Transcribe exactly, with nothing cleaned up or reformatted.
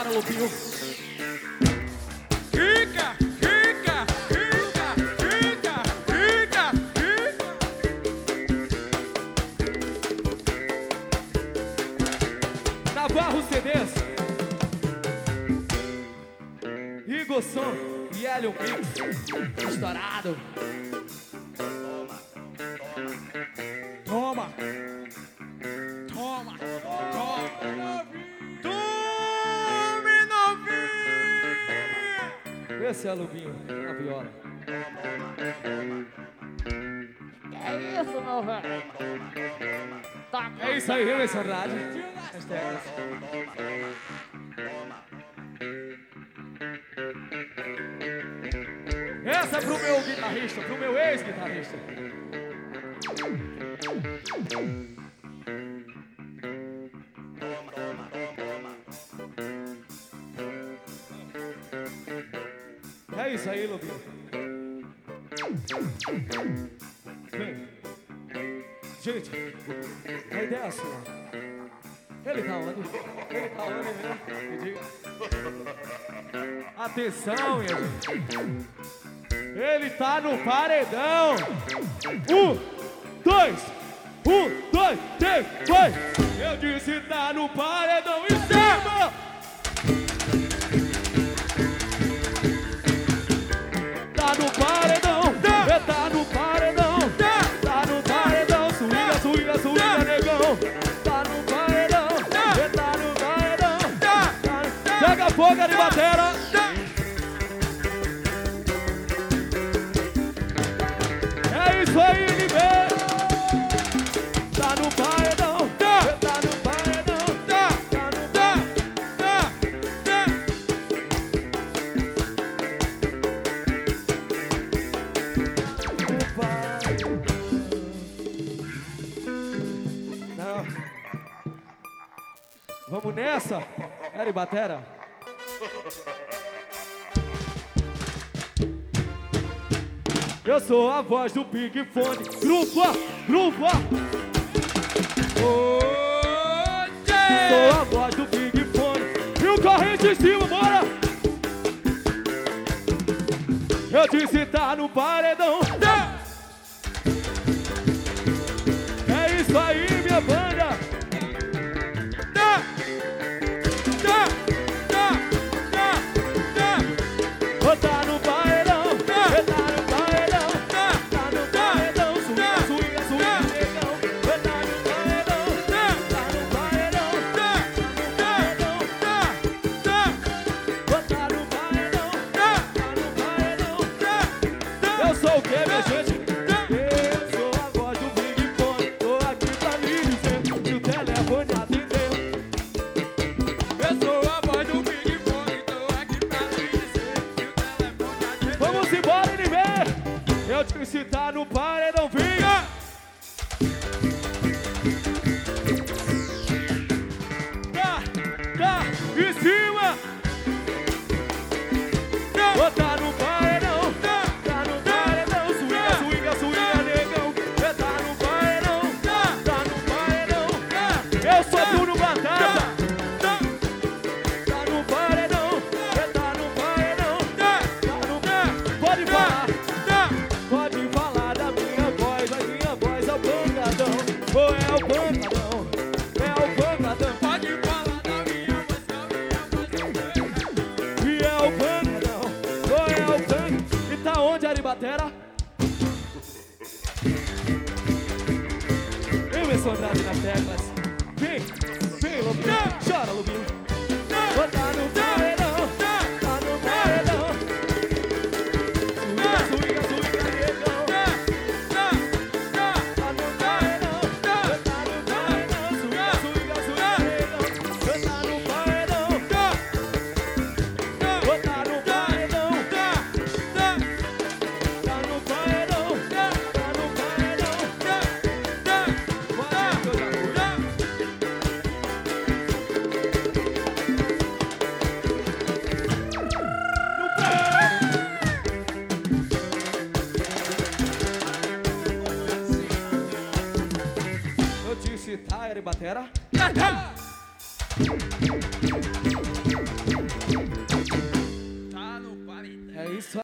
Chora, Lupinho. Fica, fica, fica, fica, fica, fica. Navarro C Ds, Igor Som e Hélio Mix. Estourado. Toma. Toma. Toma. Tome, novinho. Esse é Lubinho, na viola. É isso, meu velho. Tá. É isso aí, esse é o rádio. Essa é pro meu guitarrista, pro meu ex-guitarrista. É isso aí, Lubinho. Vem. Gente, a ideia é assim, ó. Ele tá onde? Ele tá onde mesmo? Me diga. Atenção, minha gente. Ele tá no paredão. Um, dois, um, dois, três, vai. Eu disse tá no paredão em cima. Tá no paredão, tá, tá no paredão, tá, tá no paredão. Swinga, swinga, swinga, negão. Tá no paredão, tá, tá no paredão, tá, tá. Pega fogo de batera. É isso aí, Niver. Tá no paredão, tá, tá no paredão, tá, tá no tá, tá, tá. Não. Vamos nessa, Eri Batera. Eu sou a voz do Pink Fone. Grupa, grupa. Sou a voz do Pink Fone. E o corrente em cima, bora. Eu disse tá no paredão. É isso aí, minha banda. Oh, tá no paredão, tá no paredão, tá no paredão, swinga, swinga, swinga, negão. Tá no paredão, tá no paredão, tá no paredão, tá no paredão, tá no paredão. Eu sou o que, minha gente? Eu sou a voz do Big Fone. Tô aqui pra lhe dizer que o telefone atendeu. Eu sou a voz do Big Fone. Tô aqui pra lhe dizer que o telefone atendeu. Vamos embora, Niver. Eu te disse tá no paredão, vinha. Tá, tá, em cima. Oh, tá no paredão, tá, tá no paredão, swinga, swinga, swinga, negão. Tá no paredão, tá, tá no paredão, tá. Eu sou Bruno Batata. Tá, tá no paredão, tá no paredão, tá, tá no paredão. Pode falar, tá, pode falar da minha voz, a minha voz é o pancadão. Oh, é o pancadão, é o pancadão. Pode falar da minha voz, a minha voz é o pancadão. E é o pancadão. E tá onde, Aribatera? Eu me soldado nas teclas. Vem, vem, Lubinho. Chora, Lubinho. Oh, tá no paredão, tá no paredão. Swinga, swinga, swinga, negão. Tá no paredão, tá no paredão. Swinga, swinga, swinga, negão. Tá no paredão, tá no paredão. Tá no paredão, tá no paredão, tá, tá, bora, coisa boa. No paredão. Eu disse tá, Eri Batera.